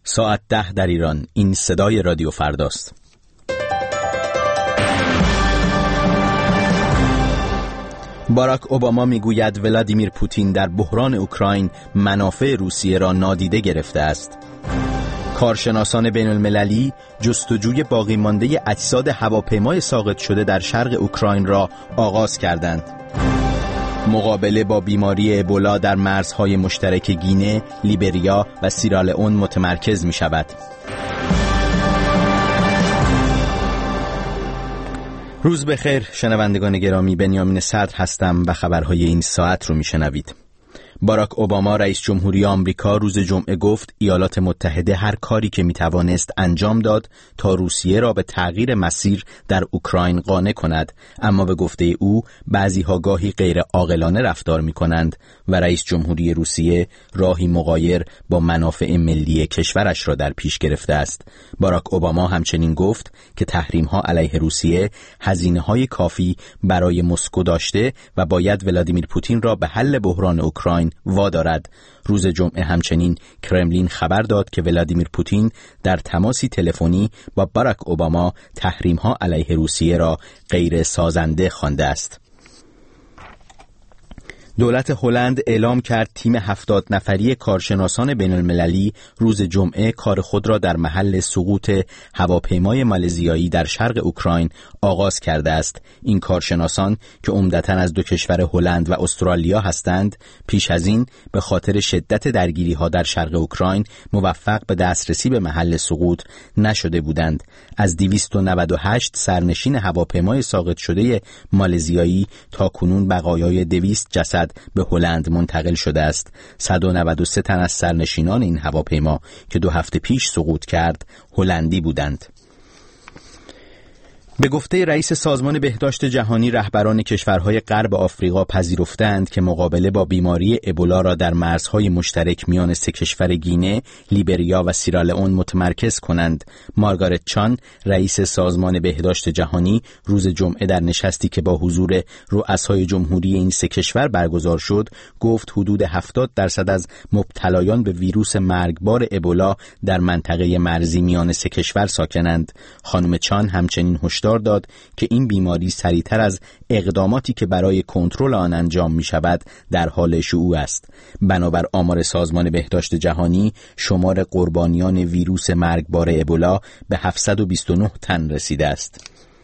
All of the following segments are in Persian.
ساعت 10 در ایران. این صدای رادیو فرداست. باراک اوباما میگوید ولادیمیر پوتین در بحران اوکراین منافع روسیه را نادیده گرفته است. کارشناسان بین المللی جستجوی باقی مانده اجساد هواپیمای ساقط شده در شرق اوکراین را آغاز کردند. مقابله با بیماری ابولا در مرزهای مشترک گینه، لیبریا و سیرالئون متمرکز می شود. روز بخیر شنوندگان گرامی، بنیامین صدر هستم و خبرهای این ساعت رو می شنوید. باراک اوباما رئیس جمهوری آمریکا روز جمعه گفت ایالات متحده هر کاری که میتوانست انجام داد تا روسیه را به تغییر مسیر در اوکراین قانع کند، اما به گفته او بعضی‌ها گاهی غیر عاقلانه رفتار می‌کنند و رئیس جمهوری روسیه راهی مغایر با منافع ملی کشورش را در پیش گرفته است. باراک اوباما همچنین گفت که تحریم‌ها علیه روسیه هزینه‌های کافی برای مسکو داشته و باید ولادیمیر پوتین را به حل بحران اوکراین وادارد. روز جمعه همچنین کرملین خبر داد که ولادیمیر پوتین در تماسی تلفنی با باراک اوباما تحریم‌ها علیه روسیه را غیر سازنده خوانده است. دولت هلند اعلام کرد تیم 70 نفری کارشناسان بین المللی روز جمعه کار خود را در محل سقوط هواپیمای مالزیایی در شرق اوکراین آغاز کرده است. این کارشناسان که عمدتاً از دو کشور هلند و استرالیا هستند، پیش از این به خاطر شدت درگیری‌ها در شرق اوکراین موفق به دسترسی به محل سقوط نشده بودند. از 298 سرنشین هواپیمای ساقط شده مالزیایی تاکنون بقایای 200 جسد به هلند منتقل شده است. 193 تن از سرنشینان این هواپیما که 2 هفته پیش سقوط کرد هلندی بودند. به گفته رئیس سازمان بهداشت جهانی، رهبران کشورهای غرب آفریقا پذیرفتند که مقابله با بیماری ابولا را در مرزهای مشترک میان 3 کشور گینه، لیبریا و سیرالئون متمرکز کنند. مارگارت چان، رئیس سازمان بهداشت جهانی، روز جمعه در نشستی که با حضور رؤسای جمهوری این 3 کشور برگزار شد، گفت حدود 70% از مبتلایان به ویروس مرگبار ابولا در منطقه مرزی میان 3 کشور ساکنند. خانم چان همچنین هشدار داد که این بیماری سریعتر از اقداماتی که برای کنترل آن انجام می شود در حال شیوع است. بنابر آمار سازمان بهداشت جهانی، شمار قربانیان ویروس مرگبار ابولا به 729 تن رسیده است.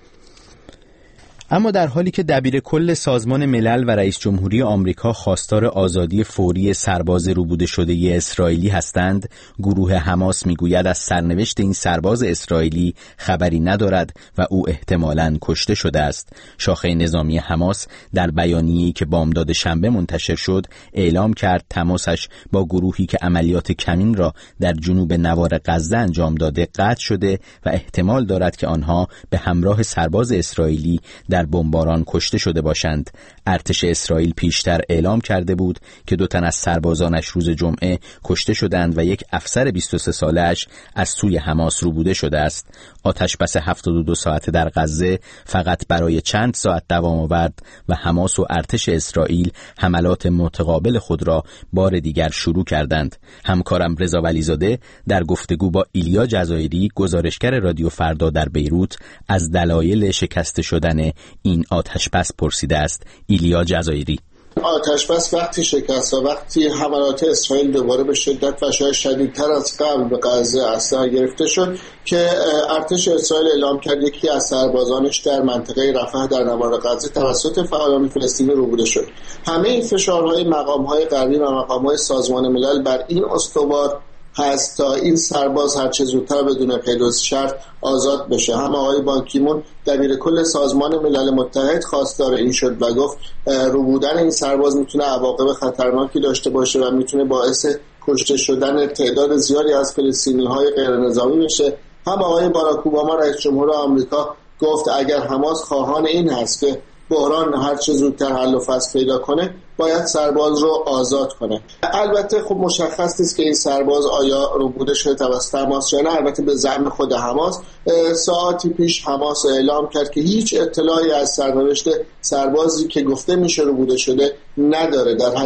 اما در حالی که دبیر کل سازمان ملل و رئیس جمهوری آمریکا خواستار آزادی فوری سرباز روبوده شده اسرائیلی هستند، گروه حماس میگوید از سرنوشت این سرباز اسرائیلی خبری ندارد و او احتمالاً کشته شده است. شاخه نظامی حماس در بیانیه‌ای که بامداد شنبه منتشر شد اعلام کرد تماسش با گروهی که عملیات کمین را در جنوب نوار غزه انجام داده قطع شده و احتمال دارد که آنها به همراه سرباز اسرائیلی در بمباران کشته شده باشند. ارتش اسرائیل پیشتر اعلام کرده بود که 2 تن از سربازانش روز جمعه کشته شدند و یک افسر 23 ساله‌اش از سوی حماس روبوده شده است. آتش بس 72 ساعته در غزه فقط برای چند ساعت دوام آورد و حماس و ارتش اسرائیل حملات متقابل خود را بار دیگر شروع کردند. همکارم رضا ولیزاده در گفتگو با ایلیا جزایری، گزارشگر رادیو فردا در بیروت، از دلایل شکست شدن این آتش‌بس پرسیده است. ایلیا جزایری: آتش‌بس وقتی شکست و وقتی حملات اسرائیل دوباره به شدت و شاید شدیدتر از قبل به غزه اثر گرفته شد که ارتش اسرائیل اعلام کرد یکی از سربازانش در منطقه رفح در نوار غزه توسط فعالان فلسطینی روبوده شد. همه این فشارهای مقام‌های غربی و مقام‌های سازمان ملل بر این استوار هست تا این سرباز هرچه زودتر بدون قید و شرط آزاد بشه. هم آقای بان کی مون دبیر کل سازمان ملل متحد خواستار این شد و گفت روبودن این سرباز میتونه عواقب خطرناکی داشته باشه و میتونه باعث کشته شدن تعداد زیادی از فلسطینی‌های غیر نظامی بشه. هم آقای باراک اوباما رئیس جمهور آمریکا گفت اگر حماس خواهان این هست که بحران هرچه زودتر حل و فصل پیدا کنه باید سرباز رو آزاد کنه. البته خب مشخص نیست که این سرباز آیا روبوده شده توسط حماس یا نه. البته به زعم خود حماس ساعتی پیش حماس اعلام کرد که هیچ اطلاعی از سرنوشت سربازی که گفته میشه روبوده شده نداره. در حقیقت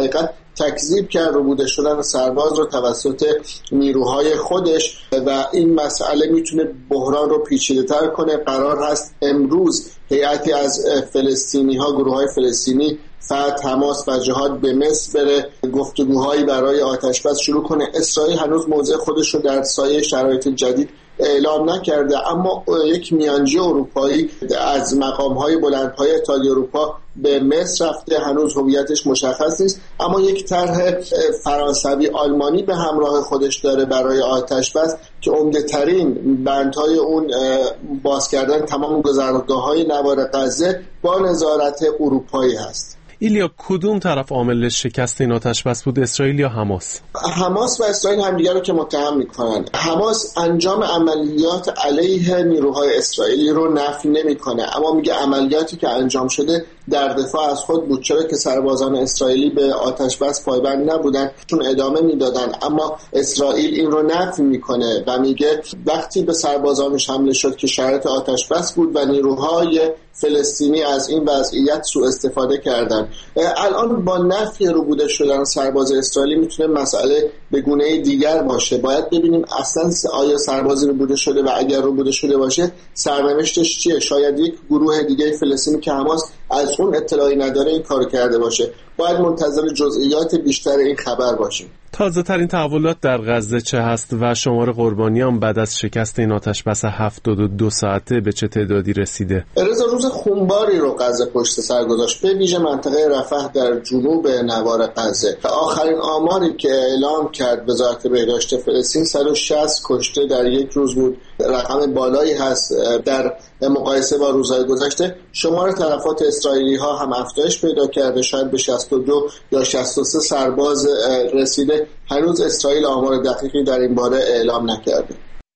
تکذیب کرد ربوده شدن سرباز رو توسط نیروهای خودش و این مسئله میتونه بحران رو پیچیده‌تر کنه. قرار هست امروز هیئتی از فلسطینی‌ها، گروه‌های فلسطینی فتح، حماس و جهاد به مصر بره، گفتگوهایی برای آتشبس شروع کنه. اسرائیل هنوز موضع خودش رو در سایه شرایط جدید اعلام نکرده، اما یک میانجی اروپایی از مقام‌های بلندپایه اتحادیه اروپا به مصر رفته. هنوز هویتش مشخص نیست، اما یک طرح فرانسوی آلمانی به همراه خودش داره برای آتشبس که عمده‌ترین بندهای اون باز کردن تمام گذرگاه‌های نوار غزه با نظارت اروپایی هست. ایلیا، کدوم طرف عامل شکست این آتشبس بود، اسرائیل یا حماس؟ حماس و اسرائیل همدیگر رو که متهم میکنن. حماس انجام عملیات علیه نیروهای اسرائیلی رو نفی نمیکنه، اما میگه عملیاتی که انجام شده در دفاع از خود بود، چرا که سربازان اسرائیلی به آتشبس پایبند نبودن، چون ادامه میدادن. اما اسرائیل این رو نفی میکنه و میگه وقتی به سربازانش حمله شد که شرایط آتشبس بود و نیروهای فلسطینی از این وضعیت سوء استفاده کردن. الان با نفی ربوده شدن سرباز اسرائیلی میتونه مسئله به گونه دیگر باشه. باید ببینیم اصلا آیا سربازی ربوده شده و اگر ربوده شده باشه سرنوشتش چیه. شاید یک گروه دیگه فلسطینی که حماس از اون اطلاعی نداره این کارو کرده باشه. باید منتظر جزئیات بیشتر این خبر باشیم. تازه ترین تحولات در غزه چه هست و شمار قربانیان بعد از شکست این آتشبس 72 ساعته به چه تعدادی رسیده؟ روز خونباری رو غزه پشت سر گذاشت، به ویژه منطقه رفح در جنوب نوار غزه. آخرین آماری که اعلام کرد وزارت بهداشت فلسطین 160 کشته در یک روز بود. رقم بالایی هست در مقایسه با روزهای گذشته. شمار تلفات اسرائیلی ها هم افزایش پیدا کرده، شاید به 62 یا 63 سرباز رسیده. هنوز اسرائیل آمار دقیقی در این باره اعلام نکرده.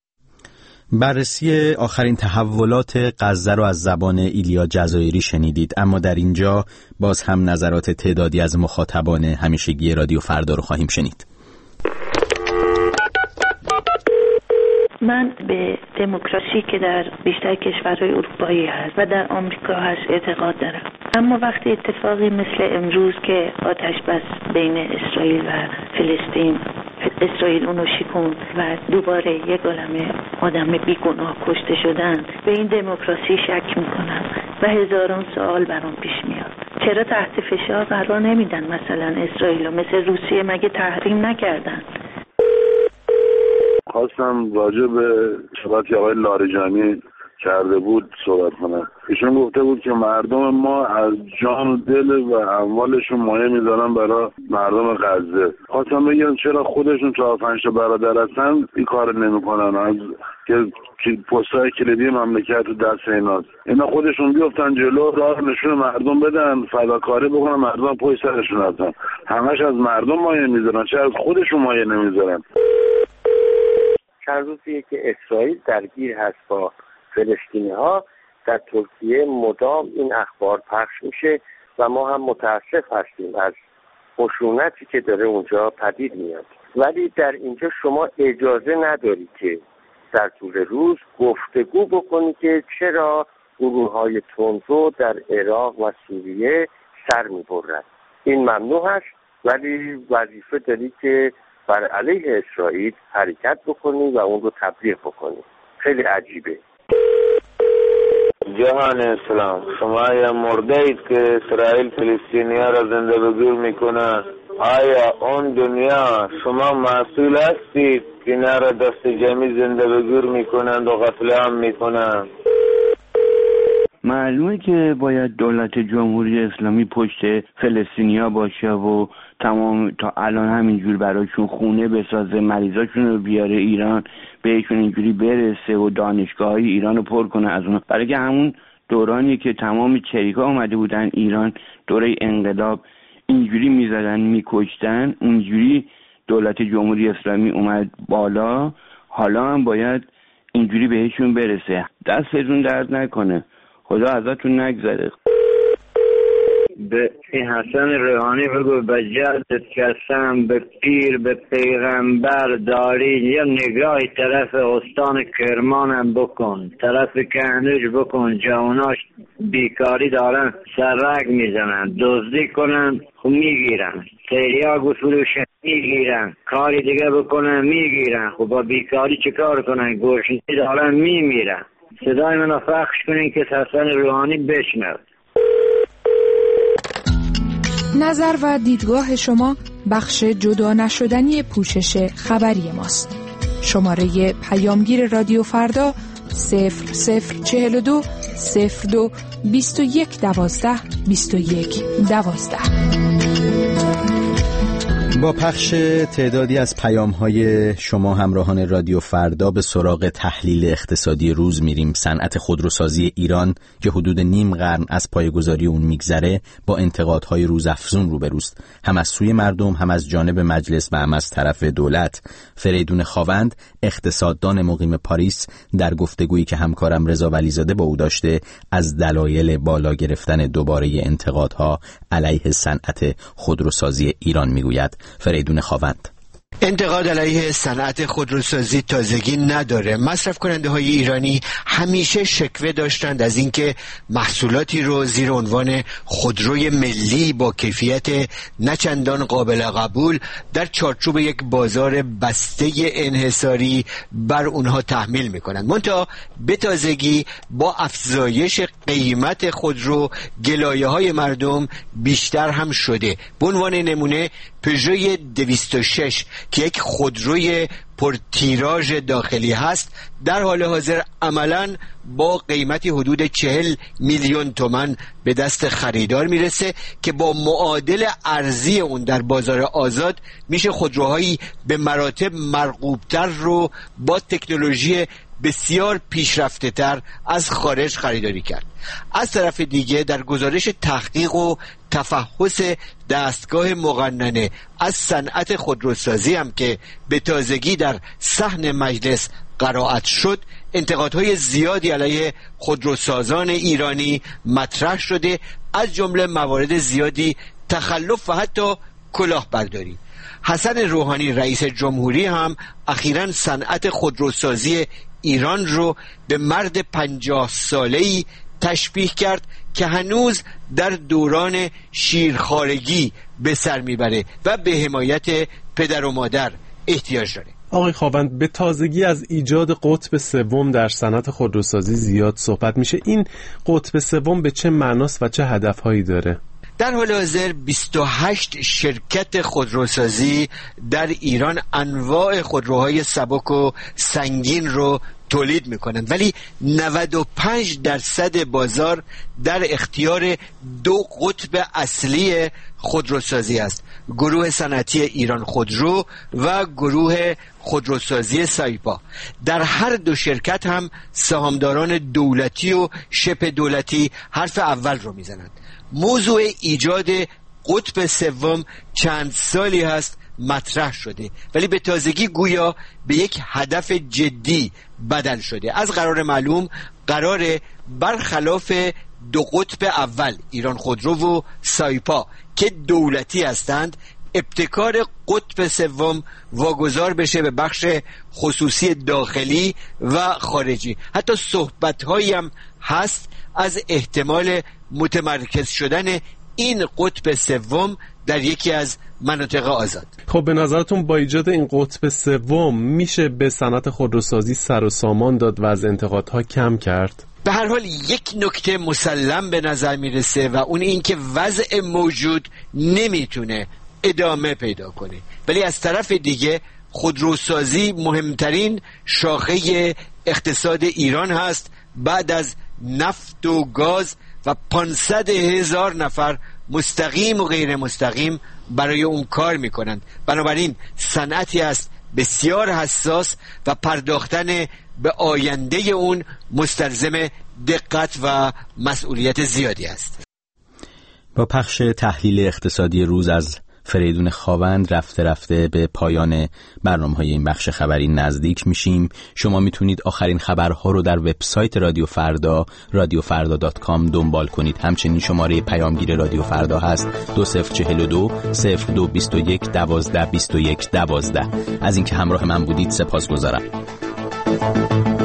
بررسی آخرین تحولات غزه رو از زبان ایلیا جزایری شنیدید، اما در اینجا باز هم نظرات تعدادی از مخاطبان همیشگی رادیو فردا رو خواهیم شنید. من به دموکراسی که در بیشتر کشورهای اروپایی هست و در آمریکا هست اعتقاد دارم، اما وقتی اتفاقی مثل امروز که آتشبس بین اسرائیل و فلسطین، اسرائیل اونو شکوند و دوباره یک عالمه آدم بیگناه کشته شدن، به این دموکراسی شک میکنم و هزاران سوال برام پیش میاد. چرا تحت فشار قرار نمیدن مثلا اسرائیل، مثل روسیه مگه تحریم نکردن؟ خواستم راجع به صحبتی آقای لاریجانی کرده بود صحبت کنم. ایشون گفته بود که مردم ما از جان و دل و اموالشون مایه میذارن برای مردم غزه. خواستم بگم چرا خودشون 4-5 تا برادر هستن این کار نمیکنن، از که پستای کلیدی مملکت دست ایناست. اینا خودشون بیفتن جلو، راه نشون مردم بدن، فداکاری بکنن، مردم پشت سرشون هستن. همش از مردم مایه میذارن، چرا از خودشون مایه نمیذارن؟ چند روزیه که اسرائیل درگیر هست با فلسطینی ها. در ترکیه مدام این اخبار پخش میشه و ما هم متاسف هستیم از خشونتی که داره اونجا پدید میاد. ولی در اینجا شما اجازه نداری که در طول روز گفتگو بکنی که چرا گروه‌های تندرو در عراق و سوریه سر میبرند. این ممنوع هست، ولی وظیفه داری که بر علیه اسرائیل حرکت بکنی و اون رو تبلیغ بکنی. خیلی عجیبه. جهان اسلام، شما یا مرده اید که اسرائیل فلسطینی ها را زنده به گور میکنه. آیا اون دنیا شما مسئول هستید که اینا را دست جمعی زنده به گور میکنند و قتل عام میکنند؟ معلومه که باید دولت جمهوری اسلامی پشت فلسطینیا باشه و تمام تا الان همینجور براشون خونه بسازه، مریضاشون رو بیاره ایران، بهشون اینجوری برسه و دانشگاه‌های ایران رو پر کنه از اون. برای که همون دورانی که تمام چریکا اومده بودن ایران، دوره انقلاب، اینجوری میزدن میکشتن، اونجوری دولت جمهوری اسلامی اومد بالا. حالا هم باید اینجوری بهشون برسه. دستتون درد نکنه، خدا ازتون نگذره. به این حسن روحانی بگو به جدت قسم، به پیر به پیغمبر داری یا نگاهی طرف استان کرمانم بکن، طرف کهنوج بکن، جواناش بیکاری دارن سرک میزنن، دزدی کنن خب میگیرن، تریاک و فروشن میگیرن، کاری دیگه بکنن میگیرن، خب با بیکاری چه کار کنن؟ گرسنگی دارن میمیرن. صدای منو پخش کنین که حسن روحانی بشنوه. نظر و دیدگاه شما بخش جدا نشدنی پوشش خبری ماست. شماره پیامگیر رادیو فردا 0042 02 21 12 21 12. با پخش تعدادی از پیام‌های شما همراهان رادیو فردا به سراغ تحلیل اقتصادی روز میریم. صنعت خودروسازی ایران که حدود نیم قرن از پایه‌گذاری اون میگذره با انتقادهای روزافزون روبروست، هم از سوی مردم، هم از جانب مجلس و هم از طرف دولت. فریدون خاوند، اقتصاددان مقیم پاریس، در گفتگویی که همکارم رضا ولیزاده با او داشته از دلایل بالا گرفتن دوباره انتقادها علیه صنعت خودروسازی ایران میگوید. فریدون خاوند: انتقاد علیه صنعت خودروسازی تازگی نداره. مصرف کننده های ایرانی همیشه شکوه داشتند از اینکه محصولاتی رو زیر عنوان خودروی ملی با کیفیت نچندان قابل قبول در چارچوب یک بازار بسته انحصاری بر اونها تحمیل میکنند. منتها به تازگی با افزایش قیمت خودرو گلایه های مردم بیشتر هم شده. به عنوان نمونه پژو 206 که یک خودروی پرتیراژ داخلی هست در حال حاضر عملاً با قیمتی حدود 40 میلیون تومان به دست خریدار میرسه که با معادل ارزی اون در بازار آزاد میشه خودروهایی به مراتب مرغوبتر رو با تکنولوژی بسیار پیشرفته تر از خارج خریداری کرد. از طرف دیگه در گزارش تحقیق و تفحص دستگاه مقننه از صنعت خودروسازی هم که به تازگی در صحن مجلس قرائت شد، انتقادهای زیادی علیه خودروسازان ایرانی مطرح شده، از جمله موارد زیادی تخلف و حتی کلاهبرداری. حسن روحانی رئیس جمهوری هم اخیراً صنعت خودروسازی ایران رو به مرد 50 ساله‌ای تشبیه کرد که هنوز در دوران شیرخوارگی به سر میبره و به حمایت پدر و مادر احتیاج داره. آقای خاوند، به تازگی از ایجاد قطب سوم در صنعت خودروسازی زیاد صحبت میشه. این قطب سوم به چه معناست و چه هدفهایی داره؟ در حال حاضر 28 شرکت خودروسازی در ایران انواع خودروهای سبک و سنگین رو تولید میکنند، ولی 95% بازار در اختیار دو قطب اصلی خودروسازی است: گروه صنعتی ایران خودرو و گروه خودروسازی سایپا. در هر دو شرکت هم سهامداران دولتی و شبه دولتی حرف اول رو میزنند. موضوع ایجاد قطب سوم چند سالی هست مطرح شده، ولی به تازگی گویا به یک هدف جدی بدل شده. از قرار معلوم قراره برخلاف دو قطب اول ایران خودرو و سایپا که دولتی هستند، ابتکار قطب سوم واگذار بشه به بخش خصوصی داخلی و خارجی. حتی صحبت‌هایی هم هست از احتمال متمرکز شدن این قطب سوم در یکی از مناطق آزاد. خب به نظرتون با ایجاد این قطب سوم میشه به صنعت خودروسازی سر و سامان داد و از انتقادها کم کرد؟ به هر حال یک نکته مسلم به نظر میرسه و اون این که وضع موجود نمیتونه ادامه پیدا کنه، ولی از طرف دیگه خودروسازی مهمترین شاخه اقتصاد ایران هست بعد از نفت و گاز و 500,000 نفر مستقیم و غیر مستقیم برای اون کار میکنند. بنابراین صنعتی است بسیار حساس و پرداختن به آینده اون مستلزم دقت و مسئولیت زیادی است. با پخش تحلیل اقتصادی روز از فریدون خاوند رفته رفته به پایان برنامه‌های این بخش خبری نزدیک میشیم. شما میتونید آخرین خبرها رو در وبسایت رادیو فردا radiofarda.com دنبال کنید. همچنین شماره پیامگیر رادیو فردا هست 2042 0221 12 21 12. از اینکه همراه من بودید سپاسگزارم.